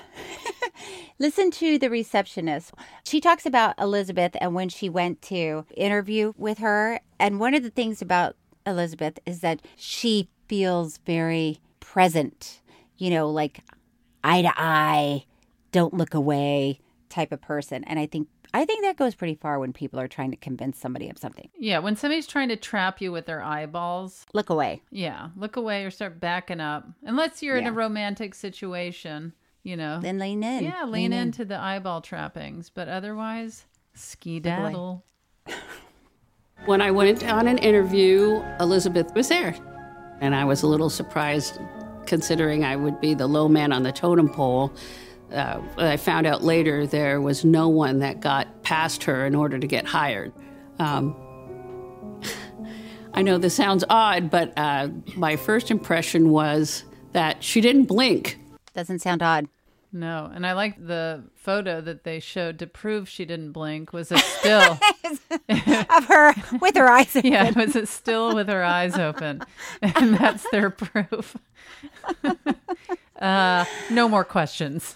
Listen to the receptionist. She talks about Elizabeth and when she went to interview with her. And one of the things about Elizabeth is that she feels very present, you know, like eye to eye, don't look away type of person. And I think I think that goes pretty far when people are trying to convince somebody of something. Yeah, when somebody's trying to trap you with their eyeballs. Look away. Yeah, look away or start backing up. Unless you're in Yeah. a romantic situation, you know. Then lean in. Yeah, lean, into the eyeball trappings. But otherwise, Ski-daddle. When I went on an interview, Elizabeth was there. And I was a little surprised, considering I would be the low man on the totem pole. Uh, I found out later there was no one that got past her in order to get hired. Um, I know this sounds odd, but uh, my first impression was that she didn't blink. Doesn't sound odd. No, and I like the photo that they showed to prove she didn't blink was a still. Of her with her eyes open. Yeah, it was a still with her eyes open. And that's their proof. uh, no more questions.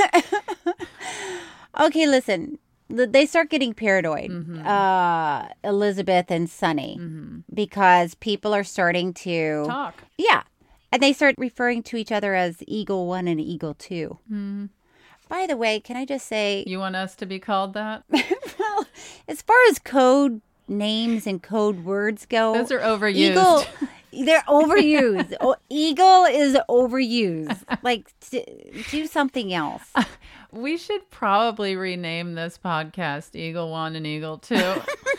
Okay, listen. They start getting paranoid, Mm-hmm. uh, Elizabeth and Sonny, Mm-hmm. because people are starting to talk. Yeah. And they start referring to each other as Eagle One and Eagle Two. Mm-hmm. By the way, can I just say... You want us to be called that? Well, as far as code names and code words go... Those are overused. Eagle, they're overused. oh, Eagle is overused. Like, t- do something else. We should probably rename this podcast Eagle One and Eagle Two.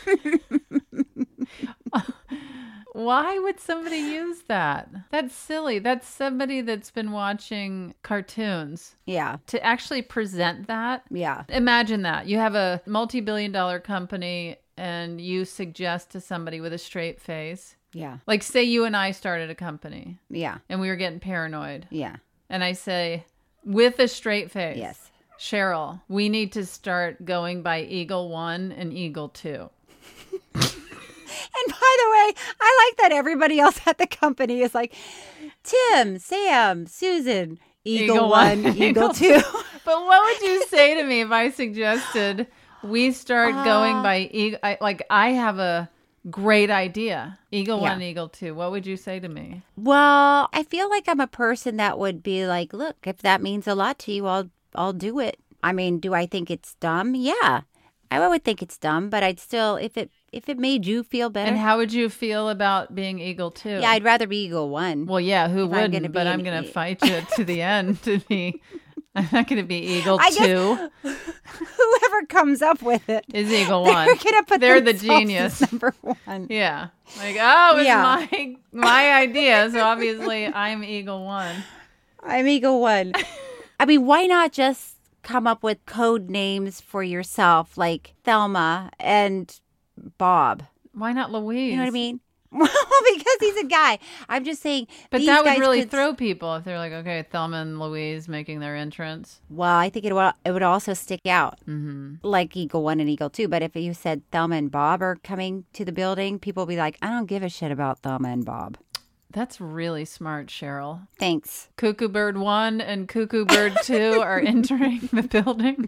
Why would somebody use that? That's silly. That's somebody that's been watching cartoons. Yeah. To actually present that. Yeah. Imagine that. You have a multi-billion dollar company and you suggest to somebody with a straight face. Yeah. Like, say you and I started a company. Yeah. And we were getting paranoid. Yeah. And I say, with a straight face. Yes. Cheryl, we need to start going by Eagle One and Eagle Two. And by the way, I like that everybody else at the company is like, Tim, Sam, Susan, Eagle, Eagle One, Eagle, Eagle Two. But what would you say to me if I suggested we start uh, going by Eagle? I, like, I have a great idea. Eagle yeah. One, Eagle Two. What would you say to me? Well, I feel like I'm a person that would be like, look, if that means a lot to you, I'll I'll do it. I mean, do I think it's dumb? Yeah. I would think it's dumb, but I'd still, if it if it made you feel better. And how would you feel about being Eagle Two? Yeah, I'd rather be Eagle One. Well, yeah, who wouldn't? I'm but I'm going to e- fight you to the end to be. I'm not going to be Eagle I Two. Guess whoever comes up with it is Eagle One. They're going to put They're the genius. Number one. Yeah, like oh, it's yeah. my my idea, so obviously I'm Eagle One. I'm Eagle One. I mean, why not just come up with code names for yourself, like Thelma and Bob? Why not Louise? You know what I mean? Well, because he's a guy. I'm just saying. But that would really could... throw people if they're like, okay, Thelma and Louise making their entrance. Well, I think it would, it would also stick out, mm-hmm. like Eagle One and Eagle Two. But if you said Thelma and Bob are coming to the building, people would be like, I don't give a shit about Thelma and Bob. That's really smart, Cheryl. Thanks. Cuckoo Bird One and Cuckoo Bird Two are entering the building.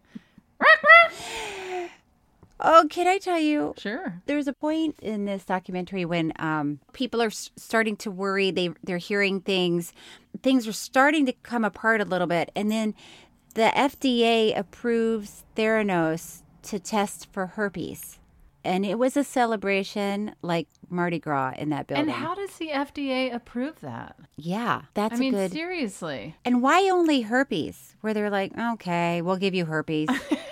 Oh, can I tell you? Sure. There's a point in this documentary when um, people are s- starting to worry. They, they're hearing things. Things are starting to come apart a little bit. And then the F D A approves Theranos to test for herpes. And it was a celebration like Mardi Gras in that building. And how does the F D A approve that? Yeah, that's I mean, a good... seriously. And why only herpes? Where they're like, okay, we'll give you herpes.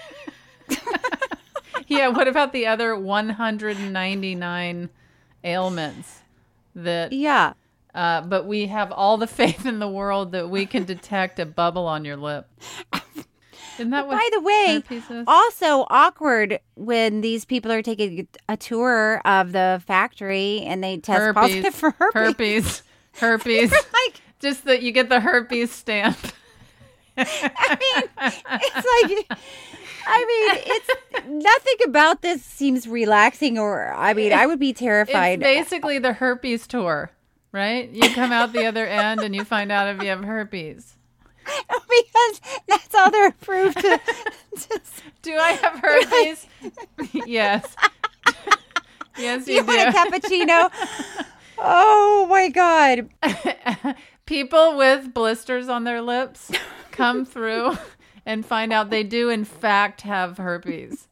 Yeah, what about the other one hundred ninety-nine ailments that... Yeah. Uh, but we have all the faith in the world that we can detect a bubble on your lip. Isn't that what By the way, also awkward when these people are taking a tour of the factory and they test herpes. positive for herpes. Herpes. Herpes. Like, just that you get the herpes stamp. I mean, it's like... I mean, it's nothing about this seems relaxing or, I mean, I would be terrified. It's basically the herpes tour, right? You come out the other end and you find out if you have herpes. Because that's all they're approved to. to do I have herpes? Yes. Yes, you, you do. Want a cappuccino? Oh, my God. People with blisters on their lips come through and find out they do, in fact, have herpes.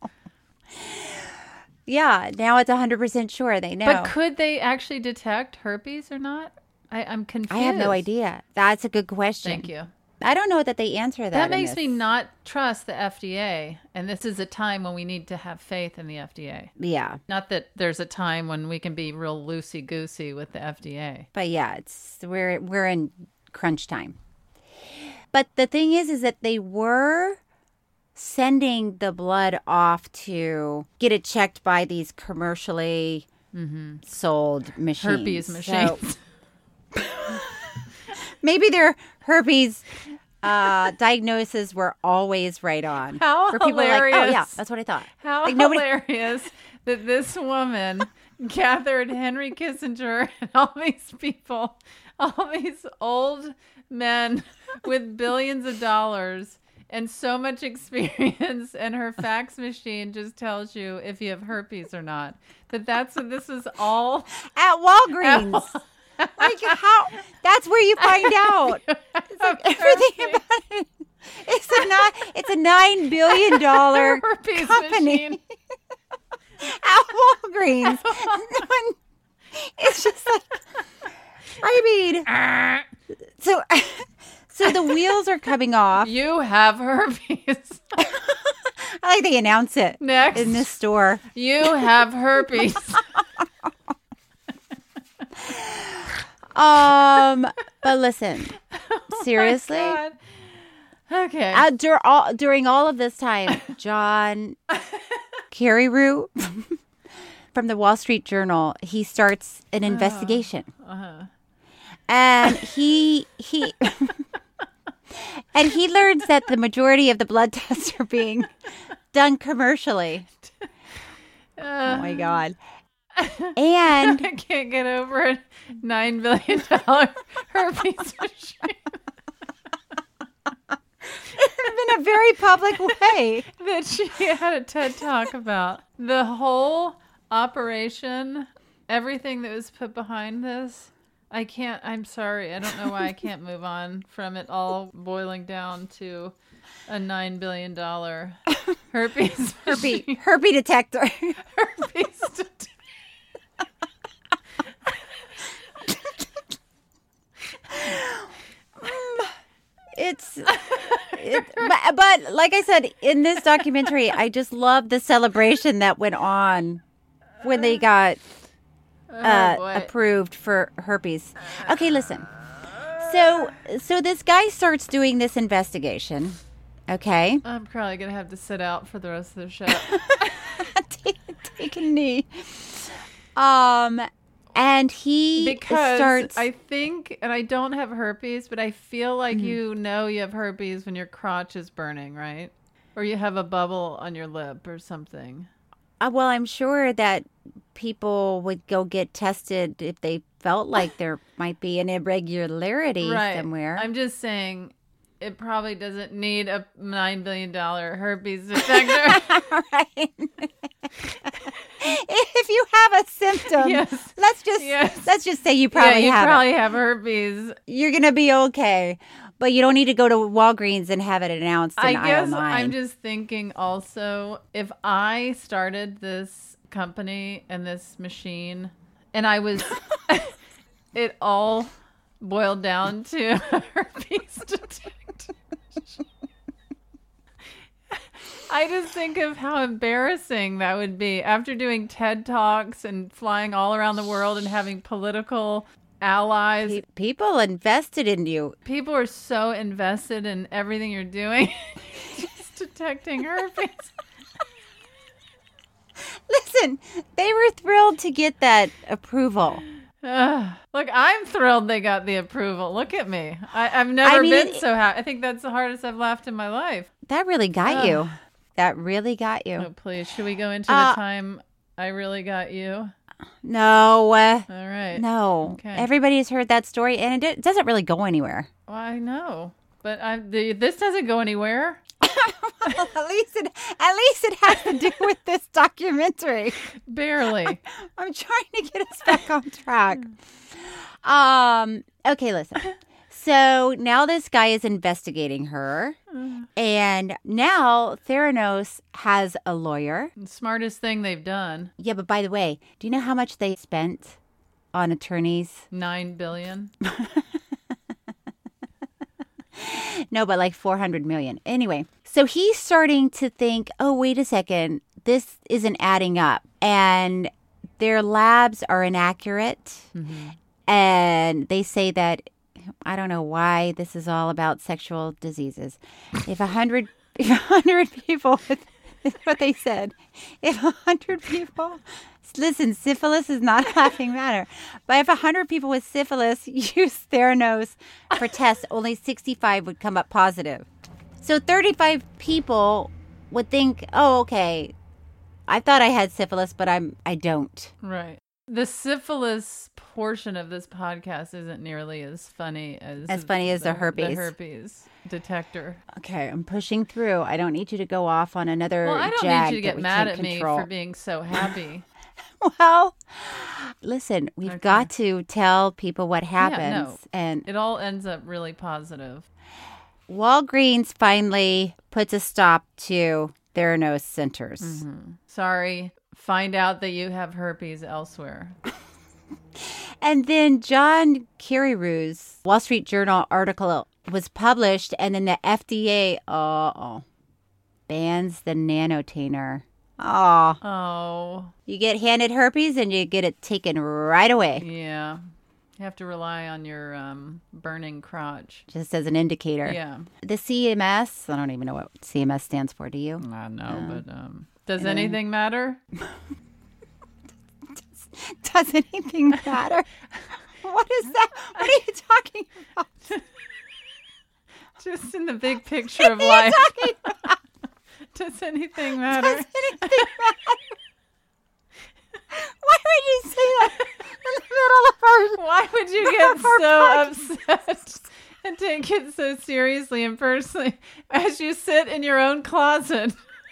Yeah, now it's one hundred percent sure they know. But could they actually detect herpes or not? I, I'm confused. I have no idea. That's a good question. Thank you. I don't know that they answer that. That in makes this. me not trust the F D A. And this is a time when we need to have faith in the F D A. Yeah. Not that there's a time when we can be real loosey-goosey with the F D A. But yeah, it's we're we're in crunch time. But the thing is, is that they were sending the blood off to get it checked by these commercially mm-hmm. sold machines. Herpes machines. So, maybe their herpes uh, diagnoses were always right on. How Where people hilarious. Were like, oh, yeah, that's what I thought. How like, nobody... hilarious that this woman gathered Henry Kissinger and all these people, all these old men with billions of dollars and so much experience, and her fax machine just tells you if you have herpes or not. That that's what this is all at Walgreens. At Wal- like how? That's where you find out. It's like everything about it. It's a not. It's a nine billion dollar company at Walgreens. It's just like, I mean, so so the wheels are coming off. You have herpes. I like they announce it next in this store. You have herpes. Um, but listen, seriously. Oh okay. Uh, dur- all, during all of this time, John Carreyrou from the Wall Street Journal, he starts an investigation, uh, uh-huh. and he he and he learns that the majority of the blood tests are being done commercially. Uh, oh my God. And I can't get over a nine billion dollar herpes machine. In a very public way. That she had a TED Talk about. The whole operation, everything that was put behind this, I can't, I'm sorry. I don't know why I can't move on from it all boiling down to a nine billion dollar herpes herpes, herpes detector. Herpes detector. It's, it, but, but like I said, in this documentary, I just love the celebration that went on when they got uh, oh, approved for herpes. Okay, listen. So, so this guy starts doing this investigation. Okay. I'm probably gonna have to sit out for the rest of the show. take, take a knee. Um. And he because starts... I think, and I don't have herpes, but I feel like mm-hmm. you know you have herpes when your crotch is burning, right? Or you have a bubble on your lip or something. Uh, well, I'm sure that people would go get tested if they felt like there might be an irregularity right. somewhere. I'm just saying it probably doesn't need a nine billion dollar herpes detector. Right. If you have a symptom, yes. let's just yes. let's just say you probably yeah, you have probably it. have herpes. You're gonna be okay, but you don't need to go to Walgreens and have it announced in I aisle guess nine. I'm just thinking also, if I started this company and this machine, and I was, it all boiled down to herpes detector. I just think of how embarrassing that would be after doing TED Talks and flying all around the world and having political allies. People invested in you. People are so invested in everything you're doing. Just detecting herpes. Listen, they were thrilled to get that approval. Uh, look, I'm thrilled they got the approval. Look at me. I, I've never I mean, been it, so happy. I think that's the hardest I've laughed in my life. That really got uh, you. That really got you. Oh, please. Should we go into uh, the time I really got you? No. Uh, All right. No. Okay. Everybody's heard that story, and it doesn't really go anywhere. Well, I know. But I, the, this doesn't go anywhere. Well, at least it at least it has to do with this documentary. Barely. I, I'm trying to get us back on track. Um. Okay, listen. So now this guy is investigating her, mm. and now Theranos has a lawyer. The smartest thing they've done. Yeah, but by the way, do you know how much they spent on attorneys? Nine billion. No, but like four hundred million. Anyway, so he's starting to think, oh, wait a second, this isn't adding up. And their labs are inaccurate. Mm-hmm. And they say that, I don't know why this is all about sexual diseases. If a hundred, if a hundred people, with, is what they said, if a hundred people, listen, syphilis is not a laughing matter, but if a hundred people with syphilis use Theranos for tests, only sixty-five would come up positive. So thirty-five people would think, oh, okay, I thought I had syphilis, but I'm, I don't. Right. The syphilis portion of this podcast isn't nearly as funny as as funny as the, the herpes. The herpes detector. Okay, I'm pushing through. I don't need you to go off on another. Well, I don't jag need you to get mad at control. me for being so happy. Well, listen, we've okay. got to tell people what happens, yeah, no. and it all ends up really positive. Walgreens finally puts a stop to Theranos centers. Mm-hmm. Sorry. Find out that you have herpes elsewhere. And then John Carreyrou's Wall Street Journal article was published, and then the F D A uh-oh, bans the nanotainer. Oh. Oh. You get handed herpes and you get it taken right away. Yeah. You have to rely on your um, burning crotch. Just as an indicator. Yeah. The C M S, I don't even know what C M S stands for. Do you? I know, uh, but... Um... Does anything matter? does, does anything matter? What is that? What are you talking about? Just in the big picture of life. Does anything matter? Does anything matter? Why would you say that in the middle of our Why would you get so upset and take it so seriously and personally as you sit in your own closet?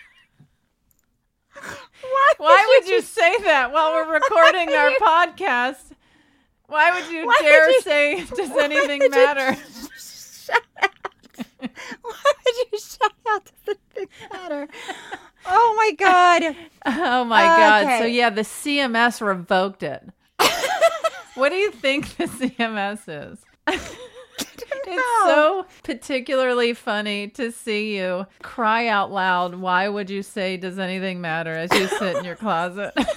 Why, Why would you, you say that while we're recording our you, podcast? Why would you why dare would you, say, does anything matter? Shut out. Why would you shout out, does anything matter? Oh, my God. Oh, my uh, God. Okay. So, yeah, the C M S revoked it. What do you think the C M S is? It's so particularly funny to see you cry out loud. Why would you say, does anything matter, as you sit in your closet? Because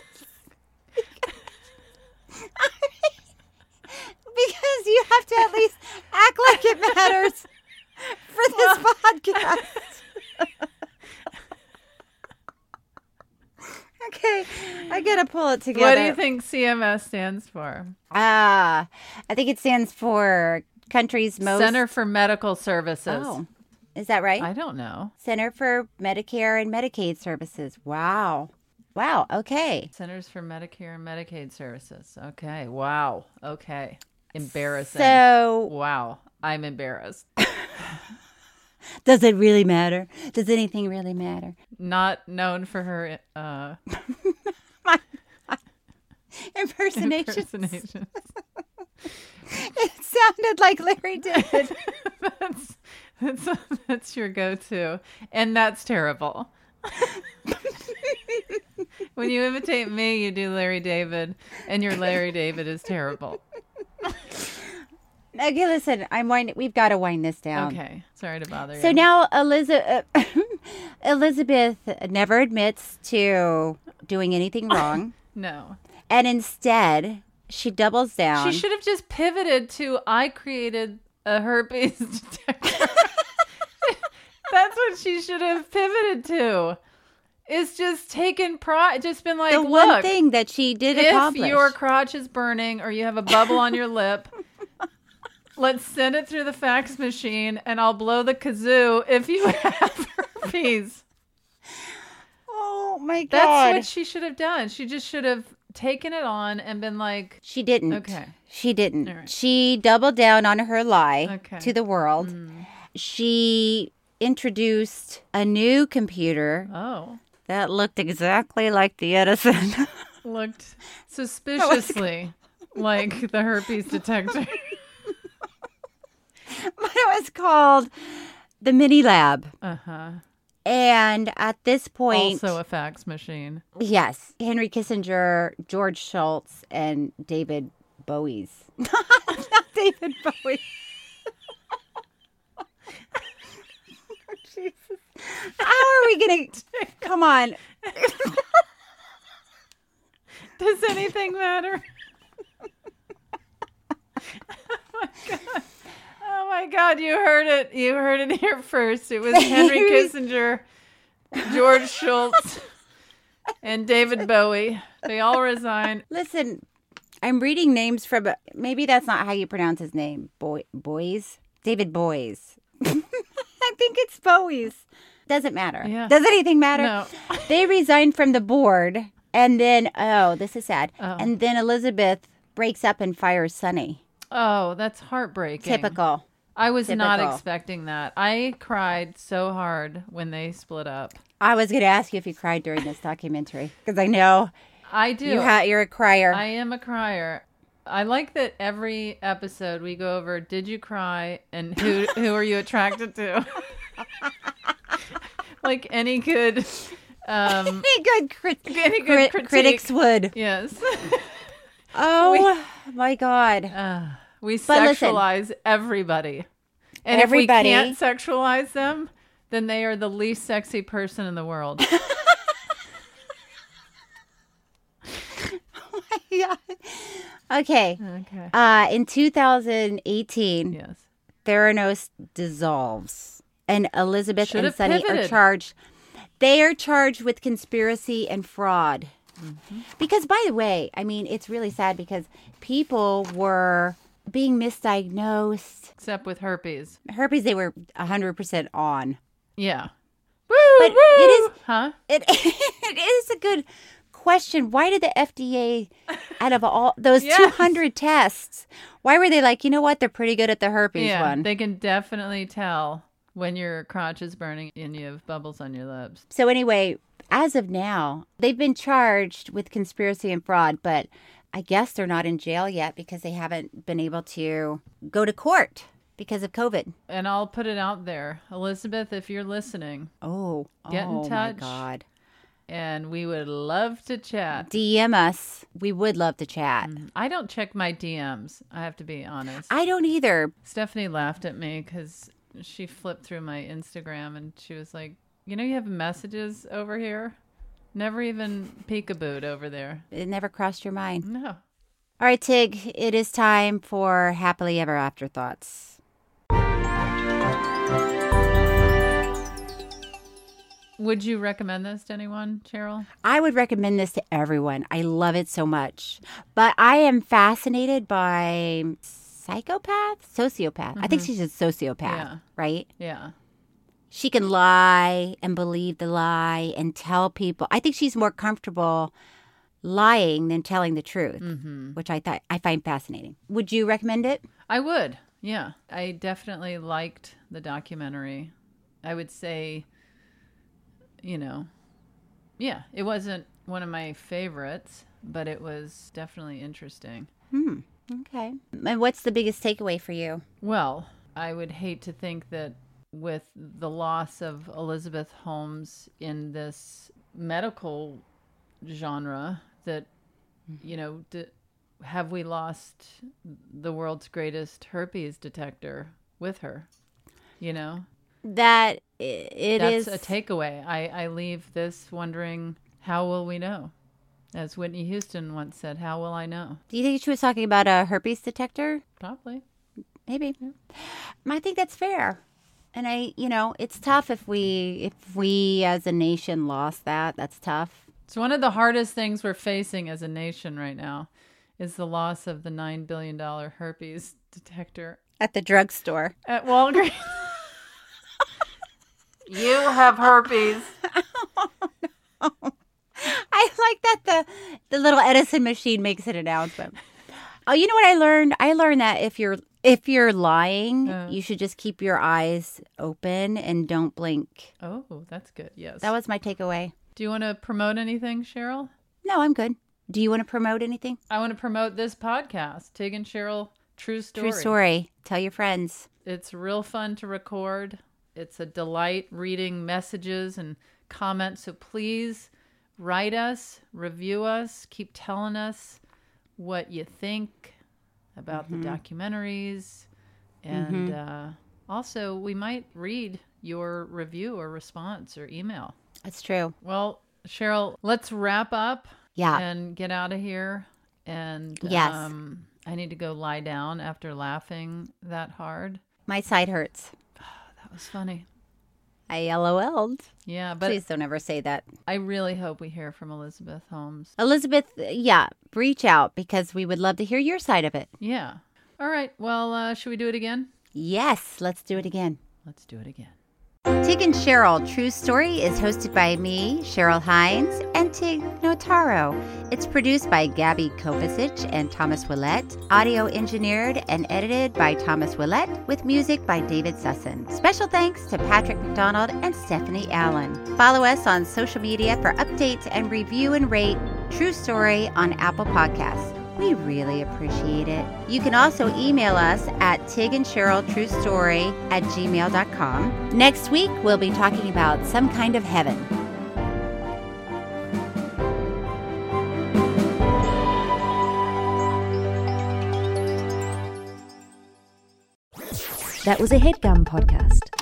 you have to at least act like it matters for this well, podcast. Okay, I gotta pull it together. What do you think C M S stands for? Ah, uh, I think it stands for country's most... Center for Medical Services. Oh, is that right? I don't know. Center for Medicare and Medicaid Services. Wow. Wow, okay. Centers for Medicare and Medicaid Services. Okay, wow. Okay. Embarrassing. So... Wow, I'm embarrassed. Does it really matter? Does anything really matter? Not known for her uh, my, my impersonations. impersonations. It sounded like Larry David. that's, that's, that's your go-to. And that's terrible. When you imitate me, you do Larry David, and your Larry David is terrible. Okay, listen, I'm wind- we've got to wind this down. Okay, sorry to bother you. So now Elizabeth, uh, Elizabeth never admits to doing anything wrong. No. And instead, she doubles down. She should have just pivoted to, I created a herpes detector. That's what she should have pivoted to. It's just taken pride, just been like, the look, one thing that she did if accomplish. If your crotch is burning or you have a bubble on your lip, let's send it through the fax machine and I'll blow the kazoo if you have herpes. Oh my God. That's what she should have done. She just should have taken it on and been like... She didn't. Okay. She didn't. Right. She doubled down on her lie okay. to the world. Mm. She introduced a new computer. Oh. That looked exactly like the Edison. Looked suspiciously like the herpes detector. But it was called the Mini Lab. Uh-huh. And at this point... Also a fax machine. Yes. Henry Kissinger, George Shultz, and David Bowie's. Not David Bowie. Jesus. How are we going to... Come on. Does anything matter? Oh, my God. Oh, my God. You heard it. You heard it here first. It was Henry Kissinger, George Shultz, and David Bowie. They all resigned. Listen, I'm reading names from... Maybe that's not how you pronounce his name. Boy, Boys? David Boys. I think it's Bowie's. Doesn't matter. Yeah. Does anything matter? No. They resigned from the board, and then, oh, this is sad. Oh. And then Elizabeth breaks up and fires Sonny. Oh, that's heartbreaking. Typical. I was Typical. not expecting that. I cried so hard when they split up. I was going to ask you if you cried during this documentary, because I know I do. You ha- you're a crier. I am a crier. I like that every episode we go over, did you cry and who who are you attracted to? Like any good um any good, crit- any good crit- critique. critics would. Yes. Oh we, my God. Uh, we But sexualize listen, everybody. And everybody. if we can't sexualize them, then they are the least sexy person in the world. Oh my God. Okay. Okay. Uh, in two thousand eighteen, yes, Theranos dissolves, and Elizabeth Should and have Sonny pivoted. are charged. They are charged with conspiracy and fraud. Mm-hmm. Because, by the way, I mean, it's really sad because people were being misdiagnosed. Except with herpes. Herpes, they were one hundred percent on. Yeah. Woo, But woo! it is, huh? It, it is a good question. Why did the F D A, out of all those Yes. two hundred tests, why were they like, you know what, they're pretty good at the herpes Yeah, one? they can definitely tell when your crotch is burning and you have bubbles on your lips. So anyway, as of now, they've been charged with conspiracy and fraud, but I guess they're not in jail yet because they haven't been able to go to court because of COVID. And I'll put it out there. Elizabeth, if you're listening, oh, get oh in my touch. God. And we would love to chat. D M us. We would love to chat. Mm, I don't check my D Ms. I have to be honest. I don't either. Stephanie laughed at me because she flipped through my Instagram and she was like, you know, you have messages over here. Never even peekabooed over there. It never crossed your mind. No. All right, Tig, it is time for Happily Ever After Thoughts. Would you recommend this to anyone, Cheryl? I would recommend this to everyone. I love it so much. But I am fascinated by psychopath, sociopath. Mm-hmm. I think she's a sociopath, yeah. right? Yeah. She can lie and believe the lie and tell people. I think she's more comfortable lying than telling the truth, mm-hmm. which I thought I find fascinating. Would you recommend it? I would. Yeah. I definitely liked the documentary. I would say, you know, yeah, it wasn't one of my favorites, but it was definitely interesting. Hmm. Okay. And what's the biggest takeaway for you? Well, I would hate to think that with the loss of Elizabeth Holmes in this medical genre that, you know, d- have we lost the world's greatest herpes detector with her, you know? That it That's is a takeaway. I, I leave this wondering, how will we know? As Whitney Houston once said, how will I know? Do you think she was talking about a herpes detector? Probably. Maybe. Yeah. I think that's fair. And I, you know, it's tough if we, if we as a nation lost that. That's tough. It's one of the hardest things we're facing as a nation right now is the loss of the nine billion dollars herpes detector. At the drugstore. At Walgreens. You have herpes. Oh, no. I like that the the little Edison machine makes an announcement. Oh, you know what I learned? I learned that if you're if you're lying, uh, you should just keep your eyes open and don't blink. Oh, that's good. Yes. That was my takeaway. Do you want to promote anything, Cheryl? No, I'm good. Do you want to promote anything? I want to promote this podcast, Tig and Cheryl, True Story. True Story. Tell your friends. It's real fun to record. It's a delight reading messages and comments. So please write us, review us, keep telling us what you think about mm-hmm. the documentaries. And, mm-hmm. uh, Also, we might read your review or response or email. That's true. Well, Cheryl, let's wrap up. Yeah. And get out of here. And yes. um, I need to go lie down after laughing that hard. My side hurts. That was funny. I LOL'd. Yeah, but please don't ever say that. I really hope we hear from Elizabeth Holmes. Elizabeth, yeah, reach out because we would love to hear your side of it. Yeah. All right. Well, uh, should we do it again? Yes, let's do it again. Let's do it again. Tig and Cheryl, True Story is hosted by me, Cheryl Hines, and Tig Notaro. It's produced by Gabby Kovacic and Thomas Willett, audio engineered and edited by Thomas Willett, with music by David Sussin. Special thanks to Patrick McDonald and Stephanie Allen. Follow us on social media for updates and review and rate True Story on Apple Podcasts. We really appreciate it. You can also email us at Tig and Cheryl True Story at gmail dot com. Next week, we'll be talking about Some Kind of Heaven. That was a HeadGum podcast.